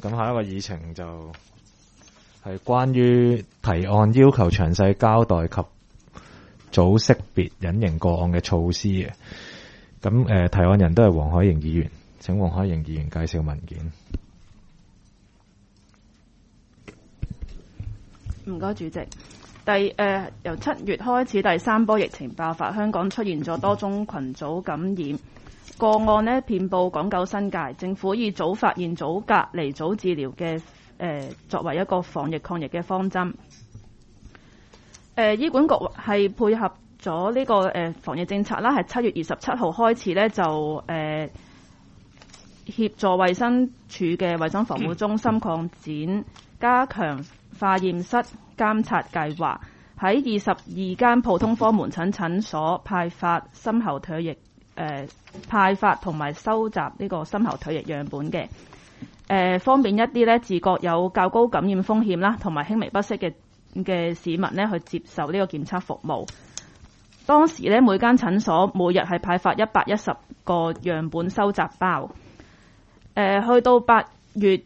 咁下一個議程就係關於提案要求詳細交代及早識別隱形個案嘅措施嘅。咁提案人都係黃海瑩議員，請黃海瑩議員介紹文件。 唔該，主席。由7月開始，第三波疫情爆發，香港出現咗多宗群組感染個案呢，遍佈港九新界。政府以早發現、早隔離、早治療嘅作為一個防疫抗疫嘅方針。醫管局係配合咗呢個防疫政策啦，係7月27號開始呢，就協助衛生署嘅衛生防護中心擴展加強化驗室監察計劃，喺22間普通科門診診所派發深喉唾液派發同埋收集呢個深喉唾液樣本嘅，方便一啲呢自覺有較高感染風險啦，同埋輕微不適嘅市民呢去接受呢個檢測服務。當時呢，每間診所每日係派發110個樣本收集包。去到8月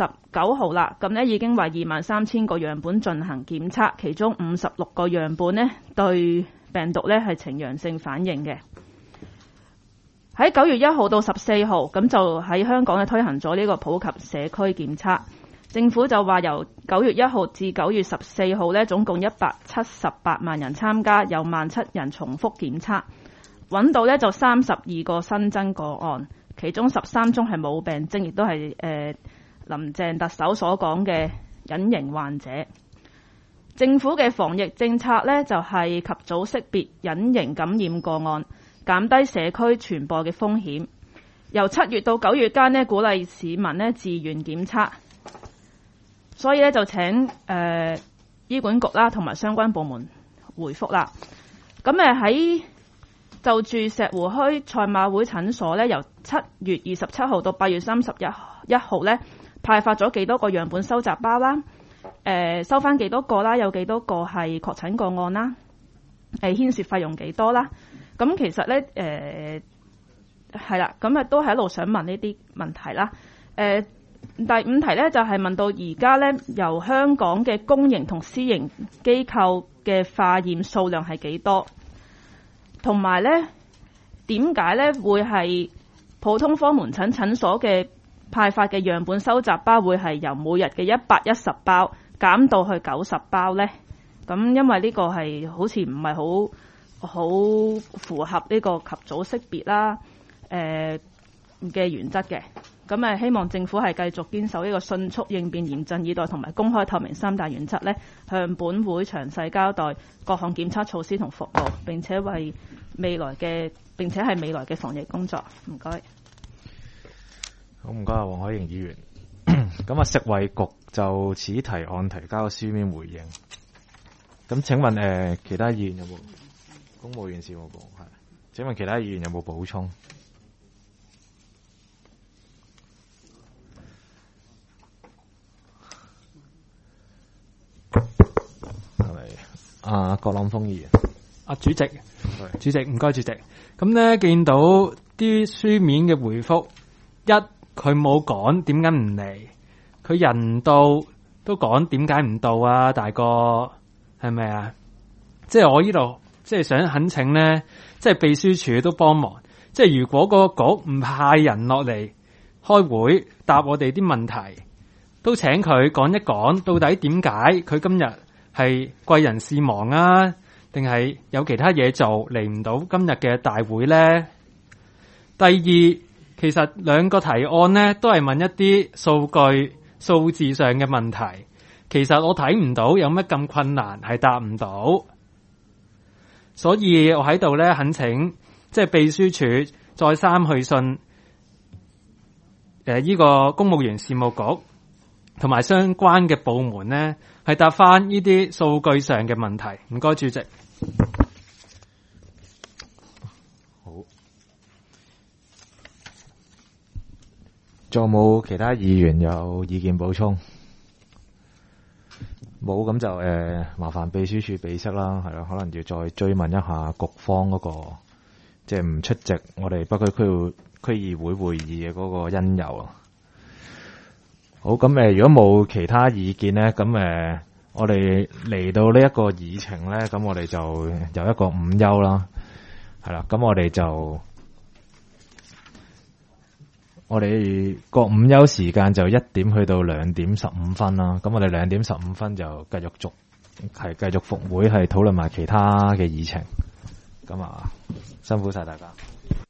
19號啦，咁呢已經為23,000個樣本進行檢測，其中56個樣本呢對病毒呢係呈陽性反應嘅。喺9月1號到14號，咁就喺香港呢推行咗呢個普及社區檢測。政府就話由9月1號至9月14號呢，總共178萬人參加，有17000人重複檢測，揾到呢就32個新增個案，其中13宗係冇病徵，亦都係林鄭特首所講嘅隱形患者。政府嘅防疫政策呢，就係及早識別隱形感染個案，減低社區傳播嘅風險。由7月到9月間呢，鼓勵市民呢自願檢測，所以呢，就請醫管局啦同埋相關部門回覆啦。咁喺就住石湖墟賽馬會診所呢，由7月27號到8月31號呢，派發咗幾多個樣本收集包啦？收翻幾多個啦？有幾多個係確診個案啦？牽涉費用幾多啦？咁其實呢，係啦，咁都係一路想問呢啲問題啦。第5題呢，就係問到而家呢，由香港嘅公營同私營機構嘅化驗數量係幾多？同埋呢，點解呢會係普通科門診診所嘅派發嘅樣本收集包會係由每日嘅110包減到去90包呢？咁因為呢個係好似唔係好符合呢個及早識別啦嘅原則嘅。咁希望政府係繼續堅守呢個迅速應變、嚴陣以待同埋公開透明3大原則呢，向本會詳細交代各項檢測措施同服務，並且係未來嘅防疫工作。唔該。 好，唔該啊，黃海瑩議員。咁啊，食衛局就此提案提交書面回應。咁請問其他議員有冇？公務員事務部係。請問其他議員有冇補充？葛朗峰議員。 主席唔該，主席。咁呢，見到啲書面嘅回覆，佢冇講點解唔嚟，佢人到都講點解唔到啊，大哥係咪啊？即係我呢度即係想懇請呢，即係秘書處都幫忙。即係如果個局唔派人落嚟開會答我哋啲問題，都請佢講一講到底點解佢今日係貴人事忙啊，定係有其他嘢做嚟唔到今日嘅大會呢？第二，其實兩個提案呢都係問一啲數據數字上嘅問題，其實我睇唔到有乜咁困難係答唔到，所以我喺度呢懇請即係秘書處再三去信呢個公務員事務局同埋相關嘅部門呢，係答翻呢啲數據上嘅問題。唔該，主席。 好，仲有冇其他議員有意見補充？冇，咁就麻煩秘書處備悉啦，係啦，可能要再追問一下局方嗰個即係唔出席我哋北區區議會會議嘅嗰個因由啊。 好，咁如果冇其他意見咧，咁我哋嚟到呢一個議程咧，咁我哋就有一個午休啦，係啦，咁我哋個午休時間就1點去到2點15分啦，咁我哋2點15分就繼續復會，係討論埋其他嘅議程，咁辛苦晒大家。